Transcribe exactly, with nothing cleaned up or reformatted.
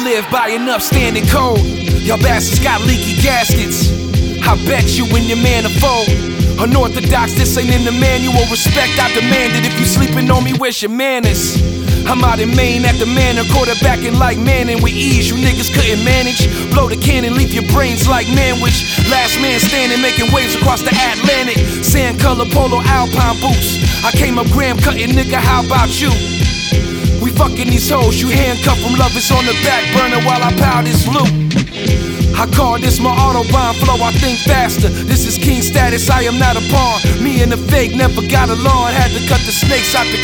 live by an upstanding code. Y'all bastards got leaky gaskets. I bet you in your man a fold. Unorthodox, this ain't in the manual. Respect, I demand it. If you sleeping on me, where's your manners? I'm out in Maine at the manor, quarterbacking like Manning with ease. You niggas couldn't manage. Blow the cannon, leave your brains like manwich. Last man standing, making waves across the Atlantic. Sand color polo alpine boots. I came up gram cutting, nigga, how about you? We fucking these hoes, you handcuff them, lovers on the back burner while I pound this loop. I call this my Autobahn flow, I think faster. This is king status, I am not a pawn. Me and the fake never got along, had to cut the snakes out the